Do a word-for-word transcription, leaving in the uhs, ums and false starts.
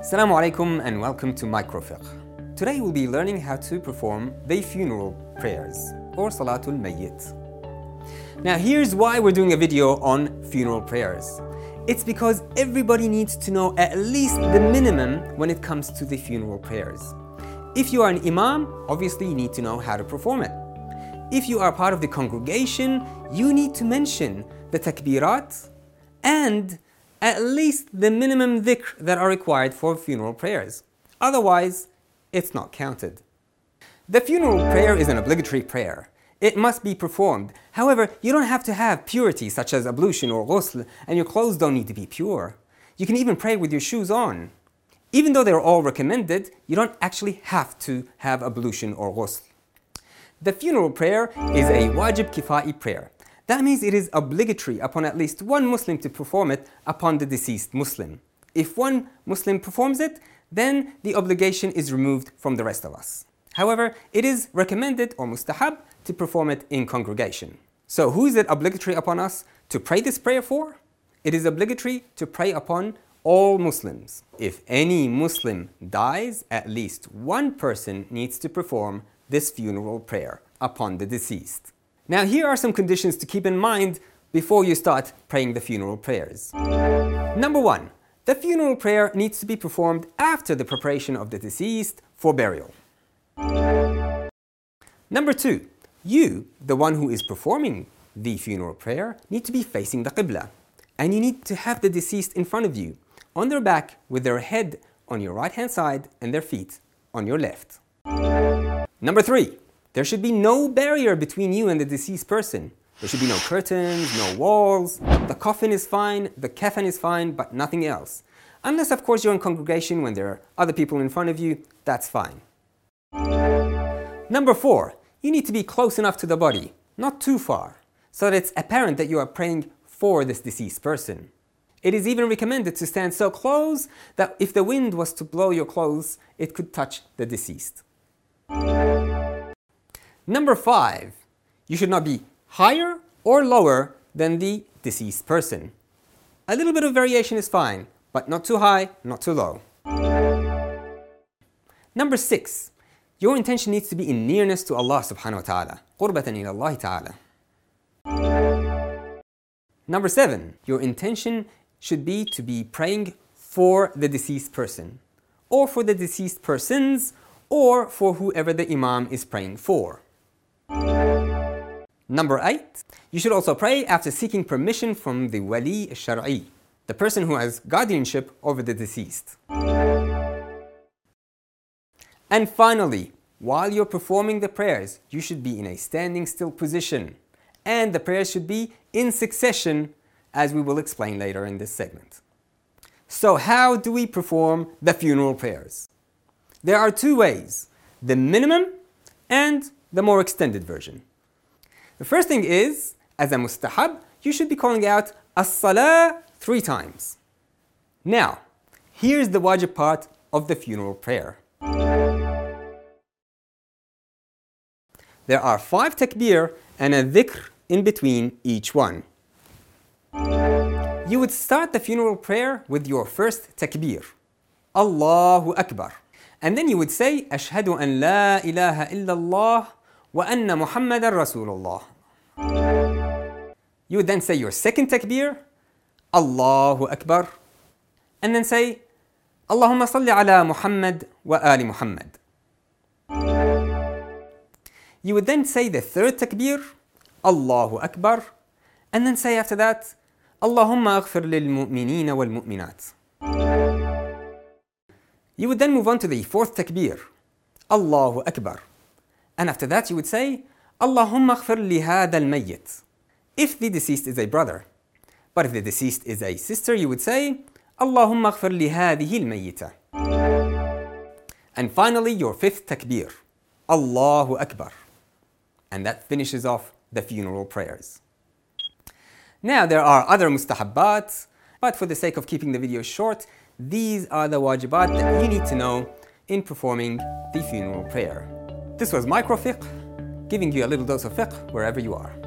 Assalamu alaikum and welcome to Microfiqh. Today we'll be learning how to perform the funeral prayers or Salatul Mayyit. Now here's why we're doing a video on funeral prayers. It's because everybody needs to know at least the minimum when it comes to the funeral prayers. If you are an imam, obviously you need to know how to perform it. If you are part of the congregation, you need to mention the takbirat and at least the minimum dhikr that are required for funeral prayers. Otherwise, it's not counted. The funeral prayer is an obligatory prayer. It must be performed. However, you don't have to have purity such as ablution or ghusl, and your clothes don't need to be pure. You can even pray with your shoes on. Even though they're all recommended, you don't actually have to have ablution or ghusl. The funeral prayer is a wajib kifa'i prayer. That means it is obligatory upon at least one Muslim to perform it upon the deceased Muslim. If one Muslim performs it, then the obligation is removed from the rest of us. However, it is recommended or mustahab to perform it in congregation. So who is it obligatory upon us to pray this prayer for? It is obligatory to pray upon all Muslims. If any Muslim dies, at least one person needs to perform this funeral prayer upon the deceased. Now here are some conditions to keep in mind before you start praying the funeral prayers. Number one, the funeral prayer needs to be performed after the preparation of the deceased for burial. Number two, you, the one who is performing the funeral prayer, need to be facing the Qibla. And you need to have the deceased in front of you, on their back with their head on your right hand side and their feet on your left. Number three, there should be no barrier between you and the deceased person. There should be no curtains, no walls. The coffin is fine, the kafan is fine, but nothing else. Unless, of course, you're in congregation when there are other people in front of you, that's fine. Number four, you need to be close enough to the body, not too far, so that it's apparent that you are praying for this deceased person. It is even recommended to stand so close that if the wind was to blow your clothes, it could touch the deceased. Number five, you should not be higher or lower than the deceased person. A little bit of variation is fine, but not too high, not too low. Number six, your intention needs to be in nearness to Allah subhanahu wa ta'ala. قُرْبَةً إِلَى اللَّهِ ta'ala. Number seven, your intention should be to be praying for the deceased person, or for the deceased persons, or for whoever the imam is praying for. Number eight, you should also pray after seeking permission from the wali al-shar'i, the person who has guardianship over the deceased. And finally, while you're performing the prayers, you should be in a standing still position, and the prayers should be in succession, as we will explain later in this segment. So how do we perform the funeral prayers? There are two ways, the minimum and the more extended version. The first thing is, as a mustahab, you should be calling out as-salah three times. Now, here's the wajib part of the funeral prayer. There are five takbir and a dhikr in between each one. You would start the funeral prayer with your first takbir, Allahu Akbar. And then you would say, Ashhadu an la ilaha illallah wa anna Muhammadan Rasulullah. You would then say your second takbir, Allahu Akbar. And then say, Allahumma salli ala Muhammad wa ali Muhammad. You would then say the third takbir, Allahu Akbar. And then say after that, Allahumma aghfir lil mu'minina wal mu'minat. You would then move on to the fourth takbir, Allahu Akbar. And after that you would say, Allahumma aghfir li hadha al-mayyit. If the deceased is a brother. But if the deceased is a sister, you would say, Allahumma aghfir li hadhihi al-mayyita. And finally, your fifth takbir, Allahu Akbar. And that finishes off the funeral prayers. Now there are other mustahabbat, but for the sake of keeping the video short, these are the wajibat that you need to know in performing the funeral prayer. This was Microfiqh, giving you a little dose of fiqh wherever you are.